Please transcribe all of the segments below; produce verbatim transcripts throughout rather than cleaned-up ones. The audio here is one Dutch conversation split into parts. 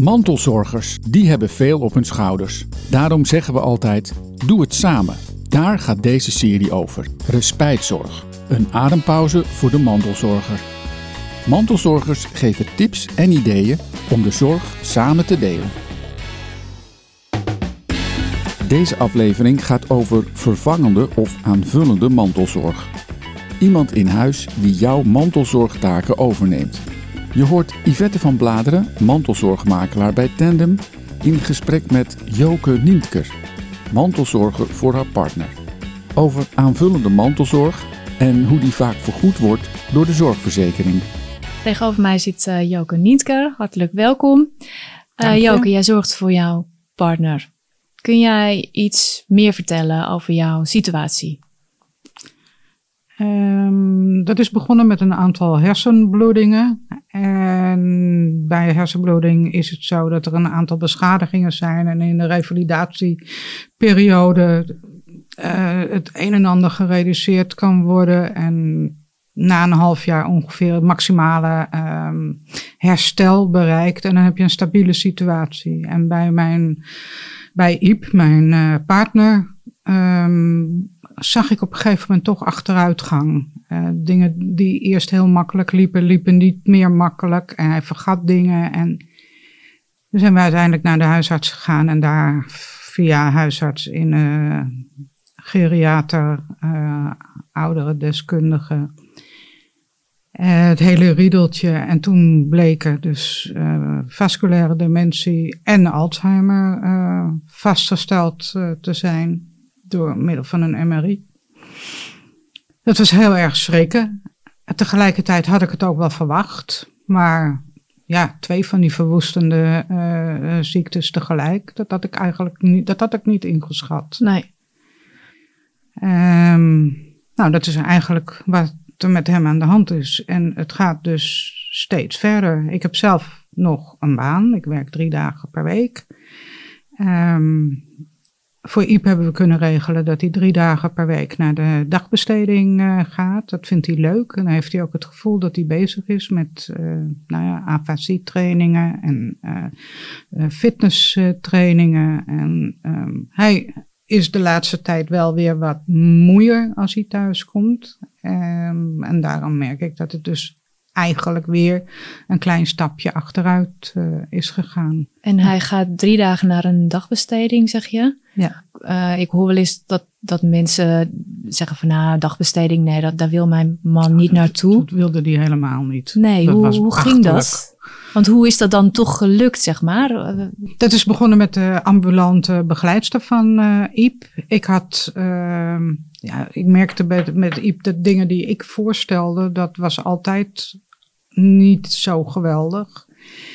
Mantelzorgers, die hebben veel op hun schouders. Daarom zeggen we altijd, doe het samen. Daar gaat deze serie over. Respijtzorg. Een adempauze voor de mantelzorger. Mantelzorgers geven tips en ideeën om de zorg samen te delen. Deze aflevering gaat over vervangende of aanvullende mantelzorg. Iemand in huis die jouw mantelzorgtaken overneemt. Je hoort Yvette van Bladeren, mantelzorgmakelaar bij Tandem, in gesprek met Joke Nientker, mantelzorger voor haar partner. Over aanvullende mantelzorg en hoe die vaak vergoed wordt door de zorgverzekering. Tegenover mij zit uh, Joke Nientker. Hartelijk welkom. Uh, Joke, jij zorgt voor jouw partner. Kun jij iets meer vertellen over jouw situatie? Um, dat is begonnen met een aantal hersenbloedingen. En bij hersenbloeding is het zo dat er een aantal beschadigingen zijn. En in de revalidatieperiode uh, het een en ander gereduceerd kan worden. En na een half jaar ongeveer het maximale um, herstel bereikt. En dan heb je een stabiele situatie. En bij mijn, bij Iep, mijn uh, partner, um, zag ik op een gegeven moment toch achteruitgang. Uh, dingen die eerst heel makkelijk liepen, liepen niet meer makkelijk. En hij vergat dingen. En toen zijn we uiteindelijk naar de huisarts gegaan. En daar via huisarts in uh, geriater, uh, oudere deskundige, uh, het hele riedeltje. En toen bleken dus uh, vasculaire dementie en Alzheimer uh, vastgesteld uh, te zijn door middel van een M R I. Dat was heel erg schrikken. En tegelijkertijd had ik het ook wel verwacht. Maar ja, twee van die verwoestende uh, ziektes tegelijk, dat had ik eigenlijk niet, dat had ik niet ingeschat. Nee. Um, nou, dat is eigenlijk wat er met hem aan de hand is. En het gaat dus steeds verder. Ik heb zelf nog een baan. Ik werk drie dagen per week. Um, Voor Iep hebben we kunnen regelen dat hij drie dagen per week naar de dagbesteding uh, gaat. Dat vindt hij leuk. En dan heeft hij ook het gevoel dat hij bezig is met uh, nou ja, afasietrainingen en uh, uh, fitnesstrainingen. En um, hij is de laatste tijd wel weer wat moeier als hij thuis komt. Um, en daarom merk ik dat het dus eigenlijk weer een klein stapje achteruit uh, is gegaan. En hij gaat drie dagen naar een dagbesteding, zeg je? Ja. Uh, ik hoor wel eens dat, dat mensen zeggen van nou, dagbesteding, nee, dat, daar wil mijn man niet naartoe. Dat wilde hij helemaal niet. Nee, dat hoe, was hoe ging dat? Want hoe is dat dan toch gelukt, zeg maar? Dat is begonnen met de ambulante begeleidster van uh, Iep. Ik had, uh, ja, ik merkte met, met Iep de dingen die ik voorstelde, dat was altijd niet zo geweldig.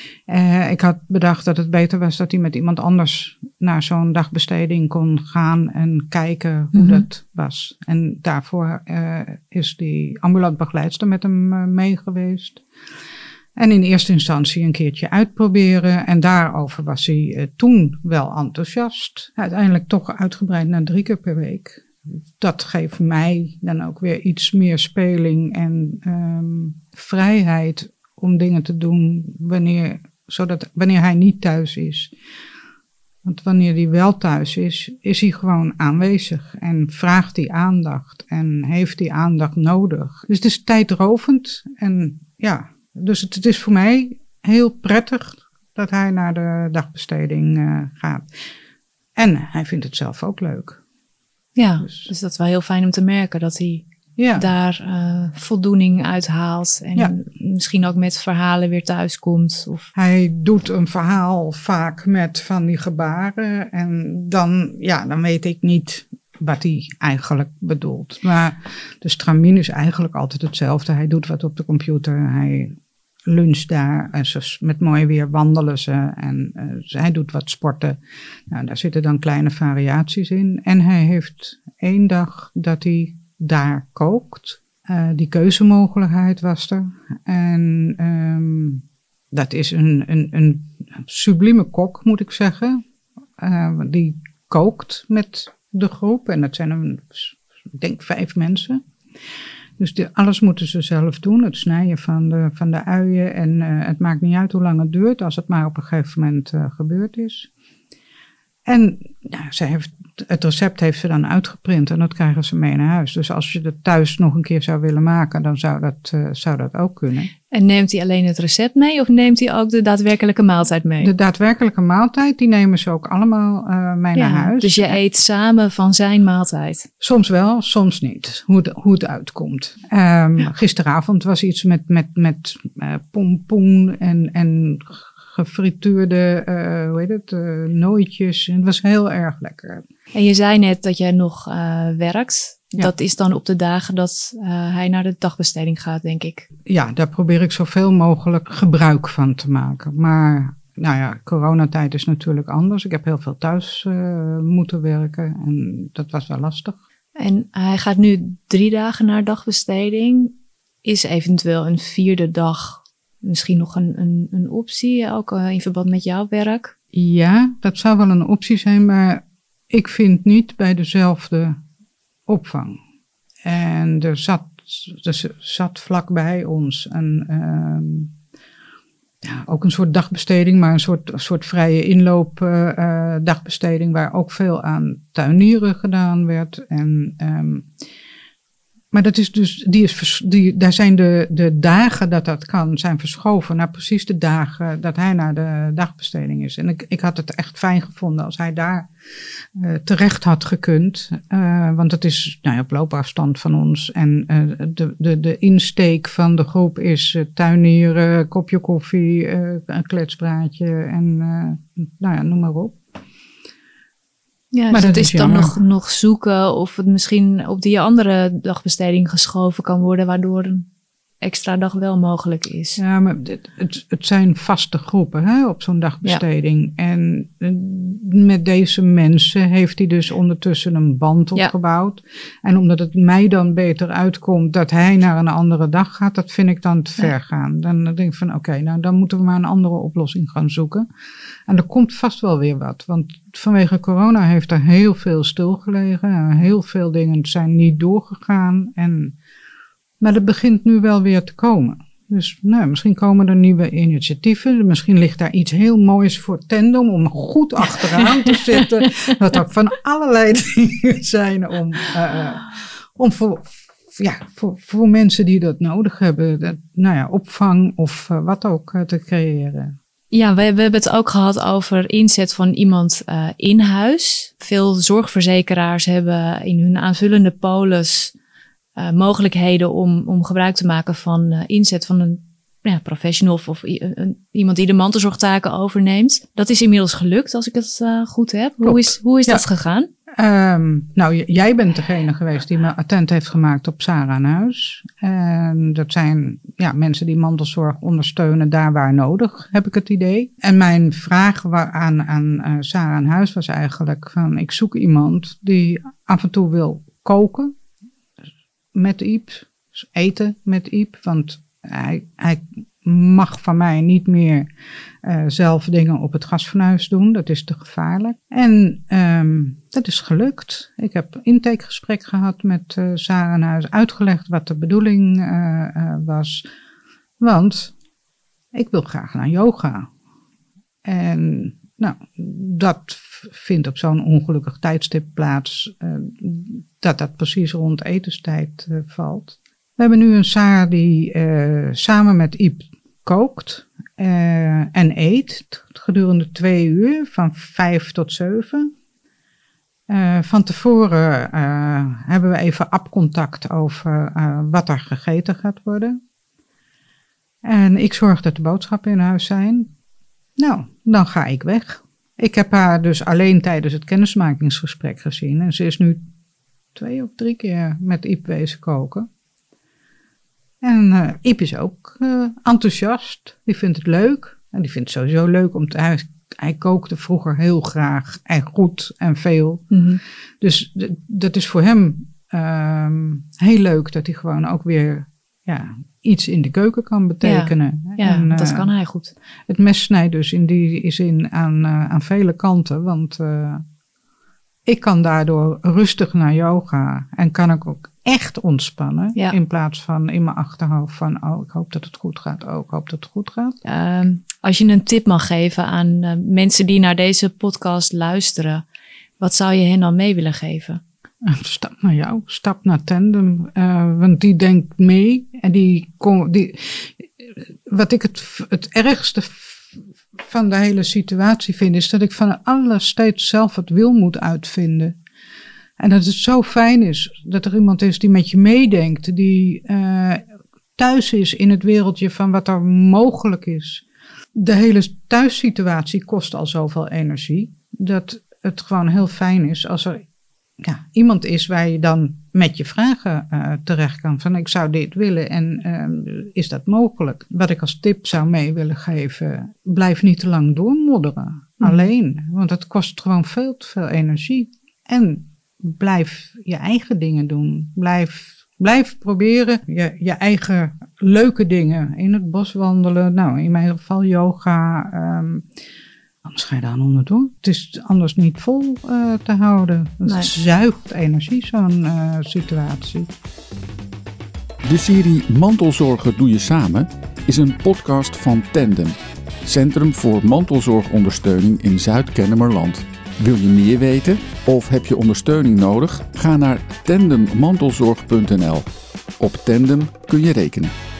Uh, ik had bedacht dat het beter was dat hij met iemand anders naar zo'n dagbesteding kon gaan en kijken hoe mm-hmm. dat was. En daarvoor uh, is die ambulant begeleidster met hem uh, mee geweest. En in eerste instantie een keertje uitproberen. En daarover was hij uh, toen wel enthousiast. Uiteindelijk toch uitgebreid naar drie keer per week. Dat geeft mij dan ook weer iets meer speling en um, vrijheid om dingen te doen wanneer, zodat, wanneer hij niet thuis is. Want wanneer hij wel thuis is, is hij gewoon aanwezig en vraagt hij aandacht en heeft hij aandacht nodig. Dus het is tijdrovend en ja, dus het, het is voor mij heel prettig dat hij naar de dagbesteding uh, gaat. En hij vindt het zelf ook leuk. Ja, dus, dus dat is wel heel fijn om te merken dat hij ja. daar uh, voldoening uit haalt. En ja. misschien ook met verhalen weer thuis komt. Of... Hij doet een verhaal vaak met van die gebaren. En dan, ja, dan weet ik niet wat hij eigenlijk bedoelt. Maar de stramien is eigenlijk altijd hetzelfde. Hij doet wat op de computer. Hij luncht daar. En ze, met mooi weer wandelen ze. En uh, hij doet wat sporten. Nou, daar zitten dan kleine variaties in. En hij heeft één dag dat hij daar kookt. Uh, die keuzemogelijkheid was er. En um, dat is een, een, een sublieme kok, moet ik zeggen. Uh, die kookt met de groep. En dat zijn een, ik denk vijf mensen. Dus de, alles moeten ze zelf doen. Het snijden van de, van de uien. En uh, het maakt niet uit hoe lang het duurt. Als het maar op een gegeven moment uh, gebeurd is. En ja, ze heeft, het recept heeft ze dan uitgeprint. En dat krijgen ze mee naar huis. Dus als je het thuis nog een keer zou willen maken. Dan zou dat, uh, zou dat ook kunnen. En neemt hij alleen het recept mee? Of neemt hij ook de daadwerkelijke maaltijd mee? De daadwerkelijke maaltijd. Die nemen ze ook allemaal uh, mee ja, naar huis. Dus je eet samen van zijn maaltijd? Soms wel, soms niet. Hoe het, hoe het uitkomt. Um, ja. Gisteravond was iets met, met, met uh, pompoen en... en gefrituurde, uh, hoe heet het, uh, nooitjes. En het was heel erg lekker. En je zei net dat jij nog uh, werkt. Ja. Dat is dan op de dagen dat uh, hij naar de dagbesteding gaat, denk ik. Ja, daar probeer ik zoveel mogelijk gebruik van te maken. Maar, nou ja, coronatijd is natuurlijk anders. Ik heb heel veel thuis uh, moeten werken en dat was wel lastig. En hij gaat nu drie dagen naar dagbesteding. Is eventueel een vierde dag misschien nog een, een, een optie, ook uh, in verband met jouw werk? Ja, dat zou wel een optie zijn, maar ik vind niet bij dezelfde opvang. En er zat, er zat vlakbij ons een, um, ja, ook een soort dagbesteding, maar een soort, soort vrije inloop uh, uh, dagbesteding, waar ook veel aan tuinieren gedaan werd. En... Um, Maar dat is dus, die is, die, daar zijn de, de dagen dat dat kan, zijn verschoven naar precies de dagen dat hij naar de dagbesteding is. En ik, ik had het echt fijn gevonden als hij daar uh, terecht had gekund. Uh, want het is nou ja, op loopafstand van ons. En uh, de, de, de insteek van de groep is uh, tuinieren, kopje koffie, uh, een kletspraatje en uh, nou ja, noem maar op. Ja, maar dus dat het is, is dan jammer. nog, nog zoeken of het misschien op die andere dagbesteding geschoven kan worden, waardoor een extra dag wel mogelijk is. Ja, maar het, het, het zijn vaste groepen hè, op zo'n dagbesteding. Ja. En met deze mensen heeft hij dus ondertussen een band opgebouwd. Ja. En omdat het mij dan beter uitkomt dat hij naar een andere dag gaat, dat vind ik dan te ver ja. gaan. Dan denk ik van oké, okay, nou dan moeten we maar een andere oplossing gaan zoeken. En er komt vast wel weer wat. Want vanwege corona heeft er heel veel stilgelegen. Heel veel dingen zijn niet doorgegaan. En, maar dat begint nu wel weer te komen. Dus nou, misschien komen er nieuwe initiatieven. Misschien ligt daar iets heel moois voor Tandem om goed achteraan te zitten. Dat er van allerlei dingen zijn om, uh, om voor, ja, voor, voor mensen die dat nodig hebben, dat, nou ja, opvang of uh, wat ook uh, te creëren. Ja, we, we hebben het ook gehad over inzet van iemand uh, in huis. Veel zorgverzekeraars hebben in hun aanvullende polis uh, mogelijkheden om, om gebruik te maken van uh, inzet van een ja, professional of, of i- een, iemand die de mantelzorgtaken overneemt. Dat is inmiddels gelukt, als ik het uh, goed heb. Klopt. Hoe is, hoe is ja. dat gegaan? Um, nou, j- jij bent degene geweest die me attent heeft gemaakt op Sarah aan Huis. En dat zijn ja, mensen die mantelzorg ondersteunen daar waar nodig, heb ik het idee. En mijn vraag wa- aan, aan uh, Sarah aan Huis was eigenlijk van, ik zoek iemand die af en toe wil koken met Iep, eten met Iep, want hij, hij mag van mij niet meer uh, zelf dingen op het gasfornuis doen. Dat is te gevaarlijk. En um, dat is gelukt. Ik heb een intakegesprek gehad met uh, Sarah aan Huis, uitgelegd wat de bedoeling uh, uh, was. Want ik wil graag naar yoga. En nou, dat vindt op zo'n ongelukkig tijdstip plaats, uh, dat dat precies rond etenstijd uh, valt. We hebben nu een Sarah die uh, samen met Iep kookt uh, en eet gedurende twee uur, van vijf tot zeven. Uh, van tevoren uh, hebben we even appcontact over uh, wat er gegeten gaat worden. En ik zorg dat de boodschappen in huis zijn. Nou, dan ga ik weg. Ik heb haar dus alleen tijdens het kennismakingsgesprek gezien. En ze is nu twee of drie keer met Iep wezen koken. En uh, Iep is ook uh, enthousiast. Die vindt het leuk. En die vindt het sowieso leuk om te... Hij, hij kookte vroeger heel graag en goed en veel. Mm-hmm. Dus d- dat is voor hem uh, heel leuk dat hij gewoon ook weer ja, iets in de keuken kan betekenen. Ja, ja en, uh, dat kan hij goed. Het mes snijdt dus in die zin aan, uh, aan vele kanten. Want uh, ik kan daardoor rustig naar yoga. En kan ik ook echt ontspannen. Ja. In plaats van in mijn achterhoofd van, oh, ik hoop dat het goed gaat. Oh, ik hoop dat het goed gaat. Uh, als je een tip mag geven aan uh, mensen die naar deze podcast luisteren, wat zou je hen dan mee willen geven? Stap naar jou, stap naar Tandem. Uh, want die denkt mee. En die, die wat ik het, het ergste van de hele situatie vind, is dat ik van alles steeds zelf het wil moet uitvinden. En dat het zo fijn is dat er iemand is die met je meedenkt, die uh, thuis is in het wereldje van wat er mogelijk is. De hele thuissituatie kost al zoveel energie, dat het gewoon heel fijn is als er ja, iemand is waar je dan met je vragen uh, terecht kan. Van ik zou dit willen en uh, is dat mogelijk? Wat ik als tip zou mee willen geven, blijf niet te lang doormodderen. Mm. Alleen, want het kost gewoon veel te veel energie. En blijf je eigen dingen doen. Blijf, blijf proberen je, je eigen leuke dingen. In het bos wandelen, nou in mijn geval yoga. Um, Anders ga je daar onderdoor. Het is anders niet vol uh, te houden. Het nee. zuigt energie, zo'n uh, situatie. De serie Mantelzorgen doe je samen is een podcast van Tandem. Centrum voor mantelzorgondersteuning in Zuid-Kennemerland. Wil je meer weten of heb je ondersteuning nodig? Ga naar tandem mantelzorg punt n l. Op Tandem kun je rekenen.